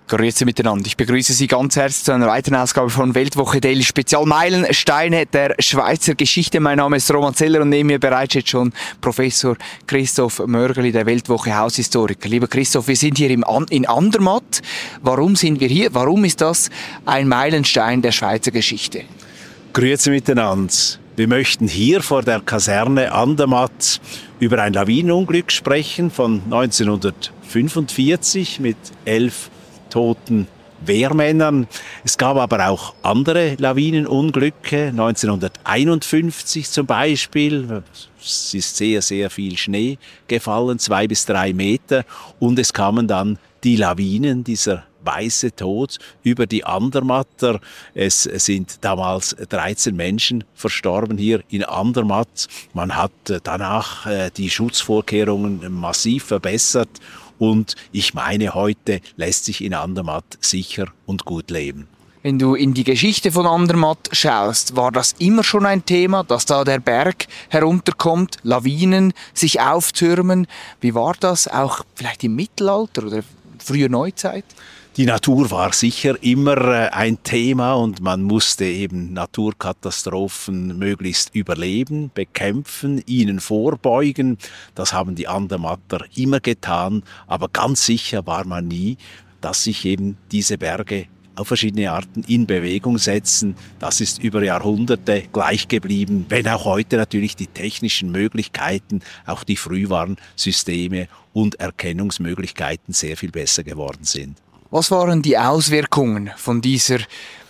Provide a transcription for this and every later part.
Grüezi miteinander. Ich begrüße Sie ganz herzlich zu einer weiteren Ausgabe von Weltwoche Daily Spezial Meilensteine der Schweizer Geschichte. Mein Name ist Roman Zeller und neben mir bereits jetzt schon Professor Christoph Mörgeli, der Weltwoche Haushistoriker. Lieber Christoph, wir sind hier in Andermatt. Warum sind wir hier? Warum ist das ein Meilenstein der Schweizer Geschichte? Grüezi miteinander. Wir möchten hier vor der Kaserne Andermatt über ein Lawinenunglück sprechen von 1945 mit 11 toten Wehrmännern. Es gab aber auch andere Lawinenunglücke, 1951 zum Beispiel. Es ist sehr, sehr viel Schnee gefallen, 2 bis 3 Meter. Und es kamen dann die Lawinen, dieser weiße Tod über die Andermatter. Es sind damals 13 Menschen verstorben hier in Andermatt. Man hat danach die Schutzvorkehrungen massiv verbessert. Und ich meine, heute lässt sich in Andermatt sicher und gut leben. Wenn du in die Geschichte von Andermatt schaust, war das immer schon ein Thema, dass da der Berg herunterkommt, Lawinen sich auftürmen. Wie war das auch vielleicht im Mittelalter oder früher Neuzeit? Die Natur war sicher immer ein Thema und man musste eben Naturkatastrophen möglichst überleben, bekämpfen, ihnen vorbeugen. Das haben die Andermatter immer getan, aber ganz sicher war man nie, dass sich eben diese Berge auf verschiedene Arten in Bewegung setzen. Das ist über Jahrhunderte gleich geblieben, wenn auch heute natürlich die technischen Möglichkeiten, auch die Frühwarnsysteme und Erkennungsmöglichkeiten sehr viel besser geworden sind. Was waren die Auswirkungen von dieser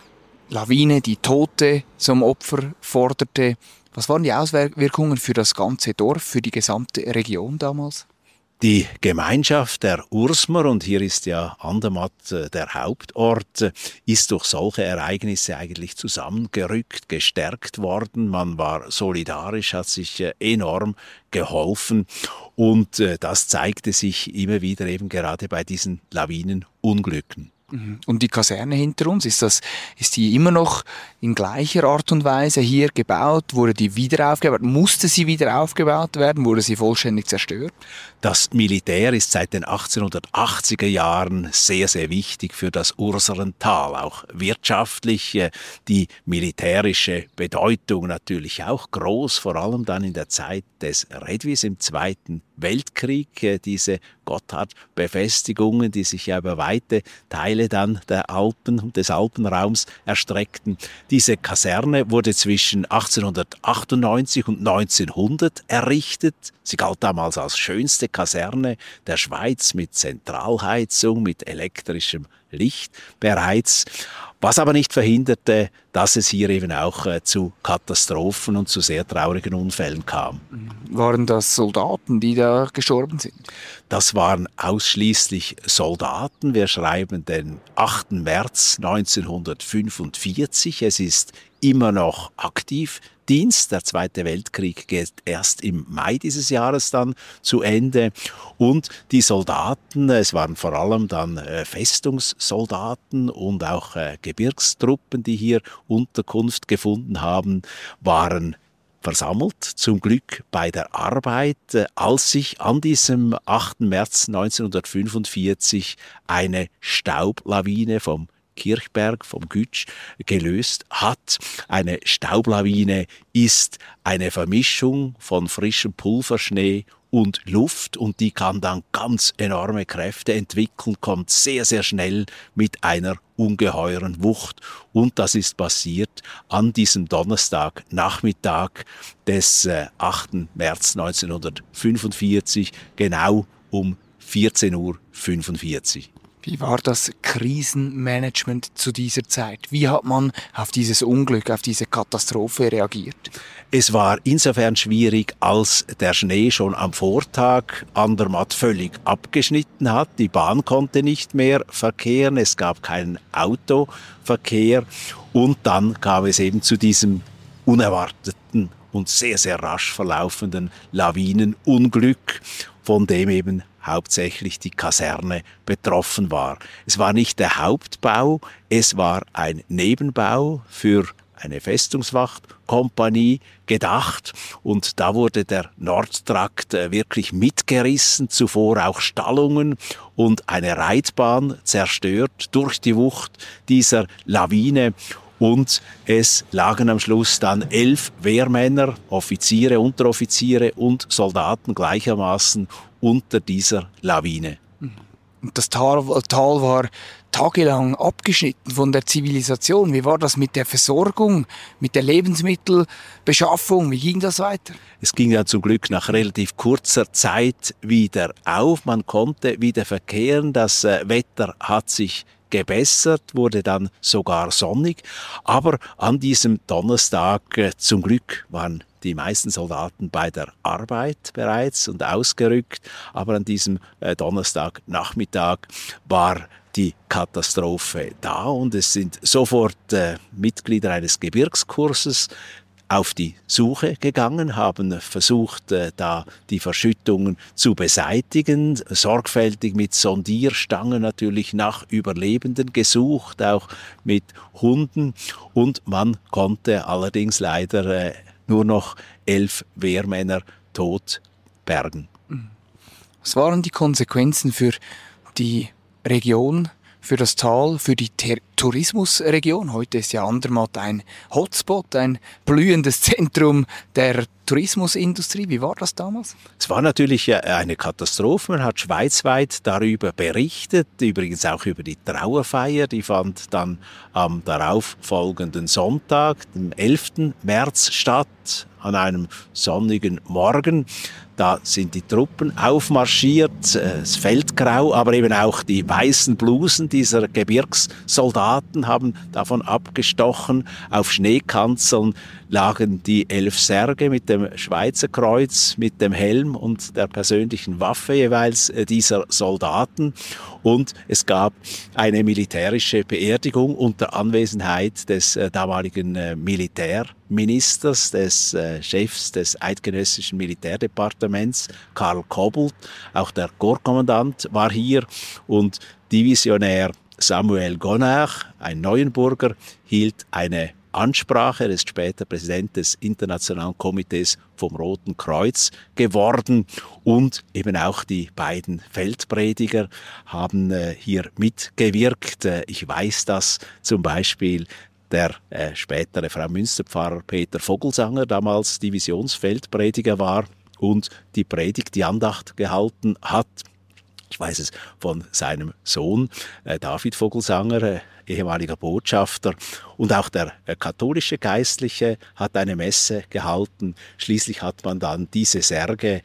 Lawine, die Tote zum Opfer forderte? Was waren die Auswirkungen für das ganze Dorf, für die gesamte Region damals? Die Gemeinschaft der Ursmer, und hier ist ja Andermatt der Hauptort, ist durch solche Ereignisse eigentlich zusammengerückt, gestärkt worden. Man war solidarisch, hat sich enorm geholfen und das zeigte sich immer wieder eben gerade bei diesen Lawinenunglücken. Und die Kaserne hinter uns, ist die immer noch in gleicher Art und Weise hier gebaut? Wurde die wieder aufgebaut? Musste sie wieder aufgebaut werden? Wurde sie vollständig zerstört? Das Militär ist seit den 1880er Jahren sehr, sehr wichtig für das Urserental, auch wirtschaftlich. Die militärische Bedeutung natürlich auch groß, vor allem dann in der Zeit des Redwis im Zweiten Weltkrieg. Diese Gotthard-Befestigungen, die sich ja über weite Teile dann der Alpen und des Alpenraums erstreckten. Diese Kaserne wurde zwischen 1898 und 1900 errichtet. Sie galt damals als schönste Kaserne der Schweiz mit Zentralheizung, mit elektrischem Licht bereits, was aber nicht verhinderte, dass es hier eben auch zu Katastrophen und zu sehr traurigen Unfällen kam. Waren das Soldaten, die da gestorben sind? Das waren ausschließlich Soldaten. Wir schreiben den 8. März 1945. Es ist immer noch aktiv. Dienst. Der Zweite Weltkrieg geht erst im Mai dieses Jahres dann zu Ende. Und die Soldaten, es waren vor allem dann Festungssoldaten und auch Gebirgstruppen, die hier Unterkunft gefunden haben, waren versammelt, zum Glück bei der Arbeit, als sich an diesem 8. März 1945 eine Staublawine vom Kirchberg, vom Gütsch, gelöst hat. Eine Staublawine ist eine Vermischung von frischem Pulverschnee und Luft und die kann dann ganz enorme Kräfte entwickeln, kommt sehr, sehr schnell mit einer ungeheuren Wucht. Und das ist passiert an diesem Donnerstagnachmittag des 8. März 1945, genau um 14:45 Uhr. Wie war das Krisenmanagement zu dieser Zeit? Wie hat man auf dieses Unglück, auf diese Katastrophe reagiert? Es war insofern schwierig, als der Schnee schon am Vortag Andermatt völlig abgeschnitten hat. Die Bahn konnte nicht mehr verkehren, es gab keinen Autoverkehr und dann kam es eben zu diesem unerwarteten und sehr, sehr rasch verlaufenden Lawinenunglück, von dem eben hauptsächlich die Kaserne betroffen war. Es war nicht der Hauptbau, es war ein Nebenbau für eine Festungswachtkompanie gedacht. Und da wurde der Nordtrakt wirklich mitgerissen, zuvor auch Stallungen und eine Reitbahn zerstört durch die Wucht dieser Lawine. Und es lagen am Schluss dann 11 Wehrmänner, Offiziere, Unteroffiziere und Soldaten gleichermaßen unter dieser Lawine. Und das Tal war tagelang abgeschnitten von der Zivilisation. Wie war das mit der Versorgung, mit der Lebensmittelbeschaffung? Wie ging das weiter? Es ging ja zum Glück nach relativ kurzer Zeit wieder auf. Man konnte wieder verkehren. Das Wetter hat sich gebessert, wurde dann sogar sonnig. Aber an diesem Donnerstag, zum Glück, waren die meisten Soldaten bei der Arbeit bereits und ausgerückt. Aber an diesem Donnerstagnachmittag war die Katastrophe da und es sind sofort Mitglieder eines Gebirgskurses auf die Suche gegangen, haben versucht, da die Verschüttungen zu beseitigen, sorgfältig mit Sondierstangen natürlich nach Überlebenden gesucht, auch mit Hunden, und man konnte allerdings leider nur noch 11 Wehrmänner tot bergen. Was waren die Konsequenzen für die Region, für das Tal, für die Tourismusregion? Heute ist ja Andermatt ein Hotspot, ein blühendes Zentrum der Tourismusindustrie. Wie war das damals? Es war natürlich eine Katastrophe. Man hat schweizweit darüber berichtet, übrigens auch über die Trauerfeier. Die fand dann am darauffolgenden Sonntag, dem 11. März, statt, an einem sonnigen Morgen. Da sind die Truppen aufmarschiert, das Feldgrau, aber eben auch die weißen Blusen dieser Gebirgssoldaten haben davon abgestochen. Auf Schneekanzeln lagen die 11 Särge mit dem Schweizer Kreuz, mit dem Helm und der persönlichen Waffe jeweils dieser Soldaten. Und es gab eine militärische Beerdigung unter Anwesenheit des damaligen Militärministers, des Chefs des Eidgenössischen Militärdepartements, Karl Kobold. Auch der Korpskommandant war hier und Divisionär Samuel Gonach, ein Neuenburger, hielt eine Ansprache. Er ist später Präsident des Internationalen Komitees vom Roten Kreuz geworden, und eben auch die beiden Feldprediger haben hier mitgewirkt. Ich weiß, dass zum Beispiel der spätere Fraumünsterpfarrer Peter Vogelsanger damals Divisionsfeldprediger war und die Predigt, die Andacht gehalten hat. Ich weiß es von seinem Sohn David Vogelsanger, ehemaliger Botschafter, und auch der katholische Geistliche hat eine Messe gehalten. Schließlich hat man dann diese Särge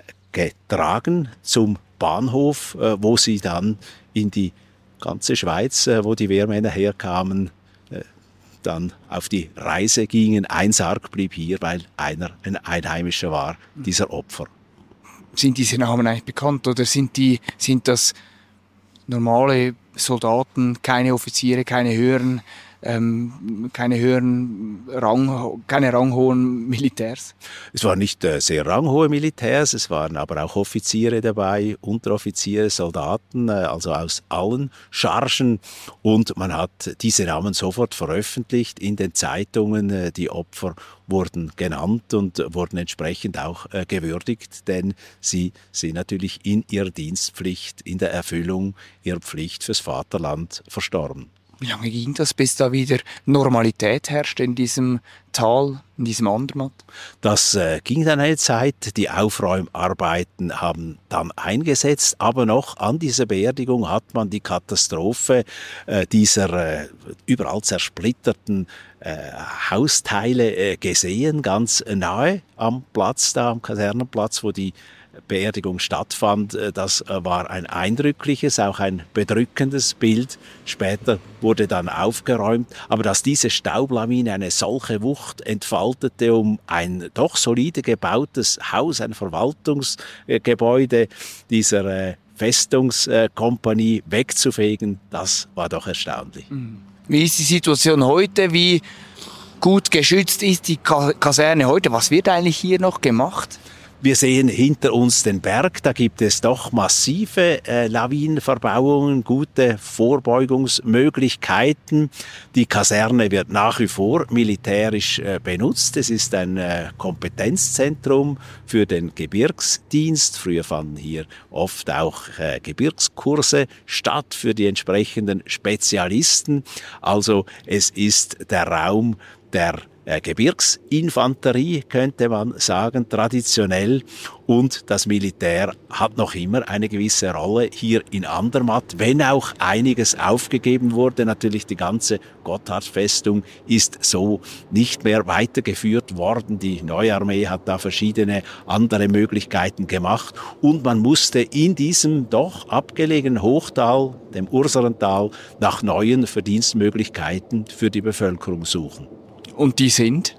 getragen zum Bahnhof, wo sie dann in die ganze Schweiz, wo die Wehrmänner herkamen, dann auf die Reise gingen. Ein Sarg blieb hier, weil einer ein Einheimischer war, dieser Opfer. Sind diese Namen eigentlich bekannt oder sind das normale Soldaten, keine Offiziere, keine ranghohen Militärs? Es waren nicht sehr ranghohe Militärs, es waren aber auch Offiziere dabei, Unteroffiziere, Soldaten, also aus allen Chargen, und man hat diese Namen sofort veröffentlicht in den Zeitungen. Die Opfer wurden genannt und wurden entsprechend auch gewürdigt, denn sie sind natürlich in ihrer Dienstpflicht, in der Erfüllung ihrer Pflicht fürs Vaterland verstorben. Wie lange ging das, bis da wieder Normalität herrschte in diesem Tal, in diesem Andermatt? Das ging dann eine Zeit. Die Aufräumarbeiten haben dann eingesetzt, aber noch an dieser Beerdigung hat man die Katastrophe dieser überall zersplitterten Hausteile gesehen, ganz nahe am Platz da, am Kasernenplatz, wo die Beerdigung stattfand. Das war ein eindrückliches, auch ein bedrückendes Bild. Später wurde dann aufgeräumt. Aber dass diese Staublawine eine solche Wucht entfaltete, um ein doch solide gebautes Haus, ein Verwaltungsgebäude dieser Festungskompanie wegzufegen, das war doch erstaunlich. Wie ist die Situation heute? Wie gut geschützt ist die Kaserne heute? Was wird eigentlich hier noch gemacht? Wir sehen hinter uns den Berg, da gibt es doch massive Lawinenverbauungen, gute Vorbeugungsmöglichkeiten. Die Kaserne wird nach wie vor militärisch benutzt. Es ist ein Kompetenzzentrum für den Gebirgsdienst. Früher fanden hier oft auch Gebirgskurse statt für die entsprechenden Spezialisten. Also es ist der Raum der Gebirgsinfanterie, könnte man sagen, traditionell. Und das Militär hat noch immer eine gewisse Rolle hier in Andermatt, wenn auch einiges aufgegeben wurde. Natürlich die ganze Gotthardfestung ist so nicht mehr weitergeführt worden. Die neue Armee hat da verschiedene andere Möglichkeiten gemacht. Und man musste in diesem doch abgelegenen Hochtal, dem Urserental, nach neuen Verdienstmöglichkeiten für die Bevölkerung suchen. Und die sind?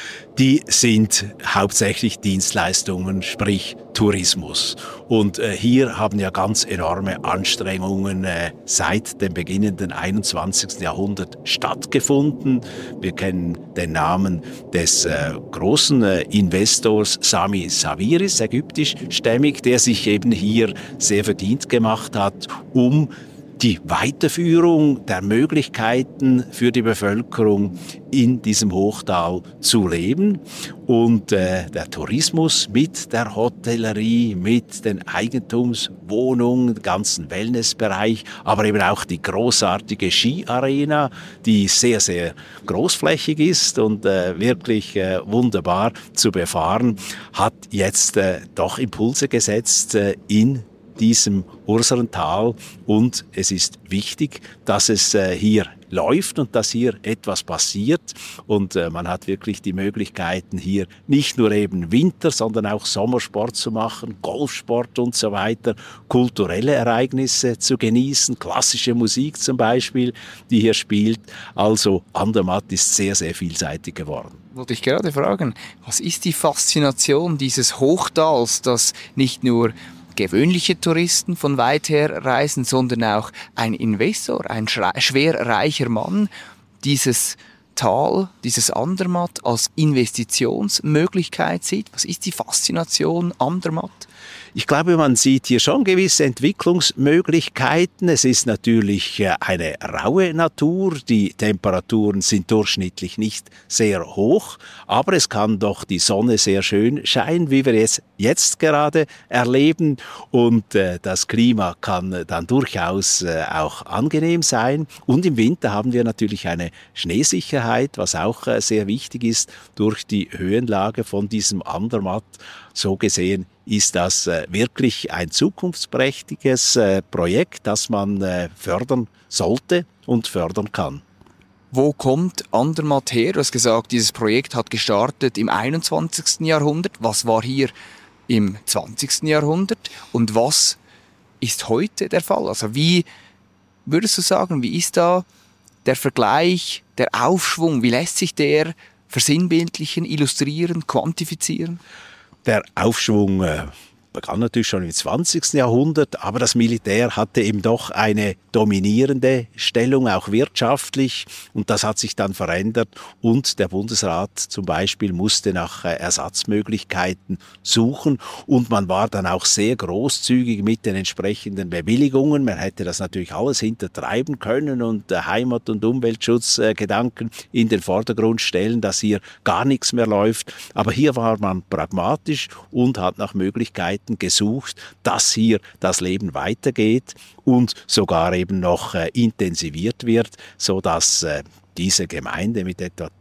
Die sind hauptsächlich Dienstleistungen, sprich Tourismus. Und hier haben ja ganz enorme Anstrengungen seit dem beginnenden 21. Jahrhundert stattgefunden. Wir kennen den Namen des großen Investors Sami Sawiris, ägyptischstämmig, der sich eben hier sehr verdient gemacht hat, um die Weiterführung der Möglichkeiten für die Bevölkerung in diesem Hochtal zu leben. Und der Tourismus mit der Hotellerie, mit den Eigentumswohnungen, den ganzen Wellnessbereich, aber eben auch die großartige Skiarena, die sehr, sehr großflächig ist und wirklich wunderbar zu befahren, hat jetzt doch Impulse gesetzt in diesem Urserental, und es ist wichtig, dass es hier läuft und dass hier etwas passiert, und man hat wirklich die Möglichkeiten, hier nicht nur eben Winter, sondern auch Sommersport zu machen, Golfsport und so weiter, kulturelle Ereignisse zu genießen, klassische Musik zum Beispiel, die hier spielt. Also Andermatt ist sehr, sehr vielseitig geworden. Wollte ich gerade fragen, was ist die Faszination dieses Hochtals, das nicht nur gewöhnliche Touristen von weit her reisen, sondern auch ein Investor, ein schwer reicher Mann, dieses Tal, dieses Andermatt als Investitionsmöglichkeit sieht? Was ist die Faszination Andermatt? Ich glaube, man sieht hier schon gewisse Entwicklungsmöglichkeiten. Es ist natürlich eine raue Natur. Die Temperaturen sind durchschnittlich nicht sehr hoch, aber es kann doch die Sonne sehr schön scheinen, wie wir es jetzt gerade erleben. Und das Klima kann dann durchaus auch angenehm sein. Und im Winter haben wir natürlich eine Schneesicherheit, was auch sehr wichtig ist durch die Höhenlage von diesem Andermatt. So gesehen ist das wirklich ein zukunftsträchtiges Projekt, das man fördern sollte und fördern kann. Wo kommt Andermatt her? Du hast gesagt, dieses Projekt hat gestartet im 21. Jahrhundert. Was war hier im 20. Jahrhundert? Und was ist heute der Fall? Also wie würdest du sagen, wie ist da der Vergleich, der Aufschwung? Wie lässt sich der versinnbildlichen, illustrieren, quantifizieren? Der Aufschwung begann natürlich schon im 20. Jahrhundert, aber das Militär hatte eben doch eine dominierende Stellung, auch wirtschaftlich, und das hat sich dann verändert, und der Bundesrat zum Beispiel musste nach Ersatzmöglichkeiten suchen, und man war dann auch sehr großzügig mit den entsprechenden Bewilligungen. Man hätte das natürlich alles hintertreiben können und Heimat- und Umweltschutzgedanken in den Vordergrund stellen, dass hier gar nichts mehr läuft, aber hier war man pragmatisch und hat nach Möglichkeiten gesucht, dass hier das Leben weitergeht und sogar eben noch intensiviert wird, so dass diese Gemeinde mit etwa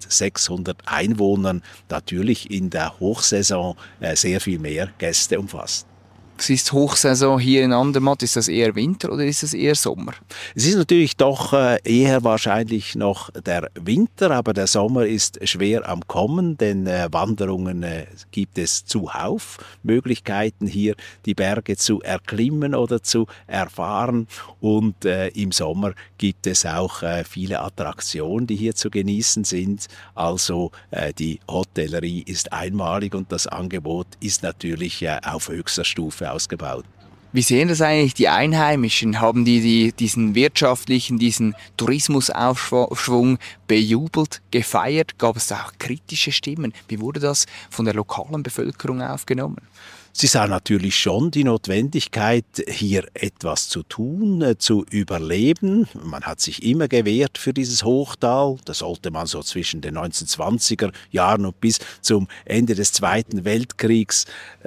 1600 Einwohnern natürlich in der Hochsaison sehr viel mehr Gäste umfasst. Es ist Hochsaison hier in Andermatt. Ist das eher Winter oder ist es eher Sommer? Es ist natürlich doch eher wahrscheinlich noch der Winter, aber der Sommer ist schwer am Kommen, denn Wanderungen gibt es zuhauf. Möglichkeiten hier die Berge zu erklimmen oder zu erfahren, und im Sommer gibt es auch viele Attraktionen, die hier zu genießen sind. Also die Hotellerie ist einmalig und das Angebot ist natürlich auf höchster Stufe ausgebaut. Wie sehen das eigentlich die Einheimischen? Haben die diesen wirtschaftlichen, diesen Tourismusaufschwung bejubelt, gefeiert? Gab es da auch kritische Stimmen? Wie wurde das von der lokalen Bevölkerung aufgenommen? Sie sah natürlich schon die Notwendigkeit, hier etwas zu tun, zu überleben. Man hat sich immer gewehrt für dieses Hochtal. Da sollte man so zwischen den 1920er Jahren und bis zum Ende des Zweiten Weltkriegs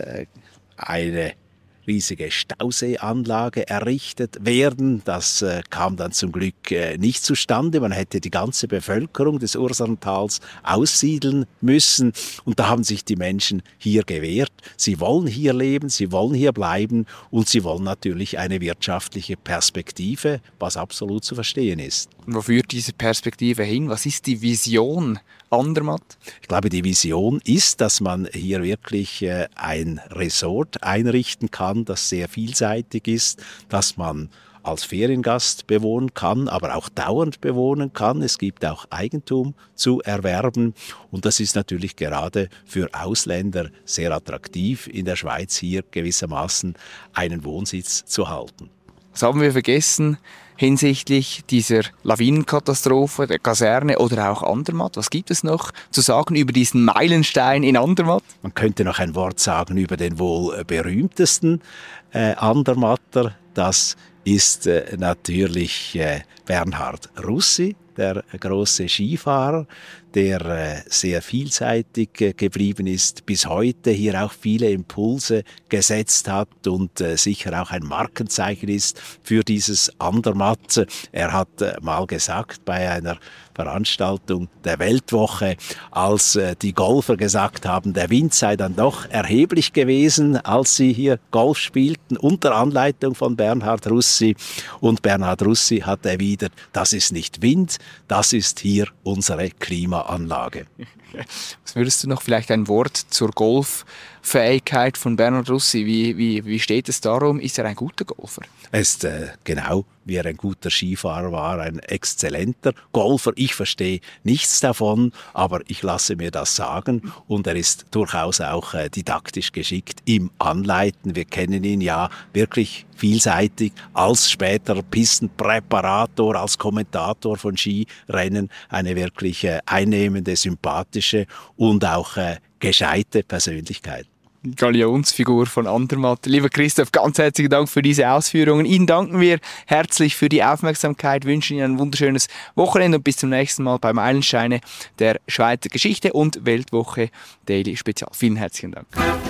eine riesige Stauseeanlage errichtet werden. Das kam dann zum Glück nicht zustande. Man hätte die ganze Bevölkerung des Urserntals aussiedeln müssen. Und da haben sich die Menschen hier gewehrt. Sie wollen hier leben, sie wollen hier bleiben und sie wollen natürlich eine wirtschaftliche Perspektive, was absolut zu verstehen ist. Und wo führt diese Perspektive hin? Was ist die Vision Andermatt? Ich glaube, die Vision ist, dass man hier wirklich ein Resort einrichten kann, das sehr vielseitig ist, dass man als Feriengast bewohnen kann, aber auch dauernd bewohnen kann. Es gibt auch Eigentum zu erwerben und das ist natürlich gerade für Ausländer sehr attraktiv, in der Schweiz hier gewissermaßen einen Wohnsitz zu halten. Was haben wir vergessen hinsichtlich dieser Lawinenkatastrophe, der Kaserne oder auch Andermatt? Was gibt es noch zu sagen über diesen Meilenstein in Andermatt? Man könnte noch ein Wort sagen über den wohl berühmtesten Andermatter. Das ist natürlich Bernhard Russi, der große Skifahrer, der sehr vielseitig geblieben ist, bis heute hier auch viele Impulse gesetzt hat und sicher auch ein Markenzeichen ist für dieses Andermatt. Er hat mal gesagt bei einer Veranstaltung der Weltwoche, als die Golfer gesagt haben, der Wind sei dann doch erheblich gewesen, als sie hier Golf spielten, unter Anleitung von Bernhard Russi. Und Bernhard Russi hat erwidert, das ist nicht Wind, das ist hier unsere Klimaanlage. Was würdest du noch vielleicht ein Wort zur Golffähigkeit von Bernhard Russi? Wie steht es darum? Ist er ein guter Golfer? Er ist genau, wie er ein guter Skifahrer war, ein exzellenter Golfer. Ich verstehe nichts davon, aber ich lasse mir das sagen. Und er ist durchaus auch didaktisch geschickt im Anleiten. Wir kennen ihn ja wirklich vielseitig als später Pistenpräparator, als Kommentator von Skirennen. Eine wirklich einnehmende, sympathische und auch gescheite Persönlichkeit. Galionsfigur von Andermatt. Lieber Christoph, ganz herzlichen Dank für diese Ausführungen. Ihnen danken wir herzlich für die Aufmerksamkeit, wünschen Ihnen ein wunderschönes Wochenende und bis zum nächsten Mal bei Meilensteine der Schweizer Geschichte und Weltwoche Daily Spezial. Vielen herzlichen Dank.